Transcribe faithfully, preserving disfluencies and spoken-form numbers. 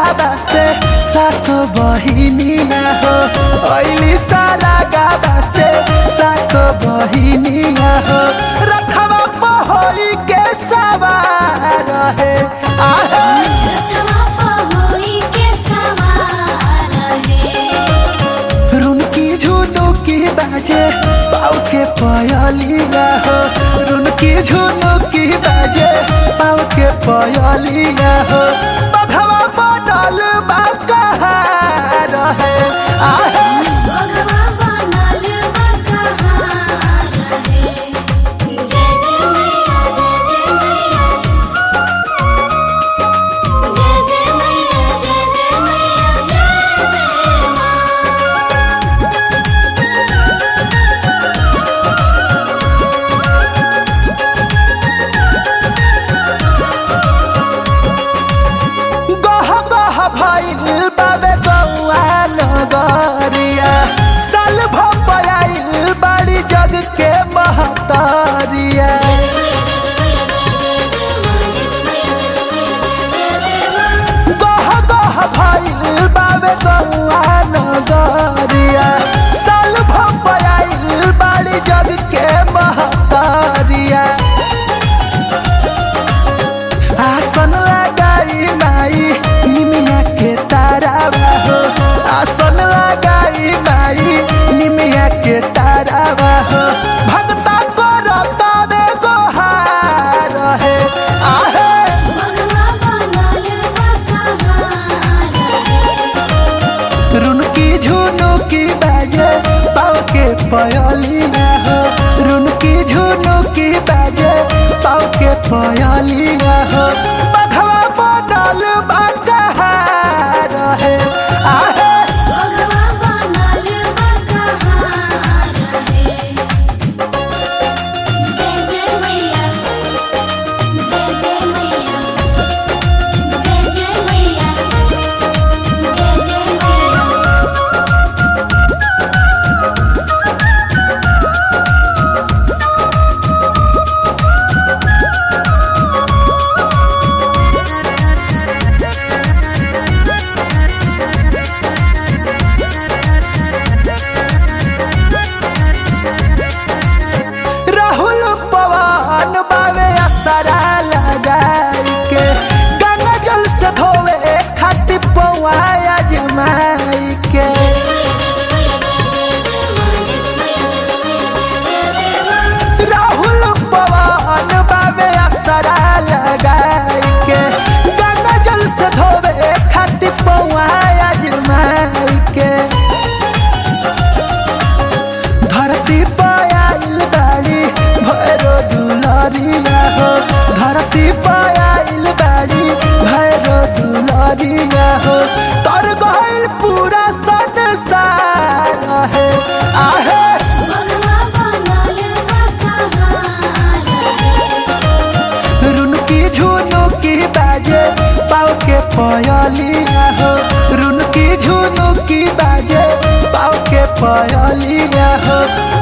गाबा से सातो बहिनिया हो ओइली सारा गाबा से सातो बहिनिया हो रखवा पहोई के सवार है आहे रखवा पहोई के सवार है रुनकी झुनुकी बाजे पाँव के पयलिया हो रुनकी झुनुकी बाजे पाँव के पयलिया हो बघवा बनल बा कहार है आहे बघवा बनल बा कहार है जय जय मैया जय जय मैया जय जय मैया जय जय मैया जय जय माँ गह गह भइल बाबे गौआ नगरिया साल भपयाइल बाड़ी जग के महतारिया गह गह भइल बाबे गौआ नगरिया साल भपयाइल बाड़ी जग के महतारिया आसन लगाई माई निमिया के तारावा हो आसन लगाई माई निमिया के तारावा हो भगता करत बे गोहार है आहे बघवा बनल बा कहार है रुनकी झुनुकी बाजे पाँव के पयलिया हो रुनकी झुनुकी बाजे पाँव के पयलिया हो बघवा बनल बा कहार है आहे बघवा बनल बा कहार है जय जय मैया जय जय मैया जय जय मैया जय जय मैया राहुल पवन बावे असरा लगाई के गंगा जल से धोवे खाती पौआ जमाई के राहुल पवन बावे असरा लगाई के गंगा जल से धोवे खाती पौआ जमाई के धरती पायल बाड़ी भैरो दुलरिया हो धरती पायल बाड़ी भैरो दुलरिया हो तर गइल पूरा संसार है आहे बघवा बनल बा कहार है रुनकी झुनुकी बाजे पाँव के पयलिया हो रुनकी झुनुकी बाजे पाँव के पयलिया हो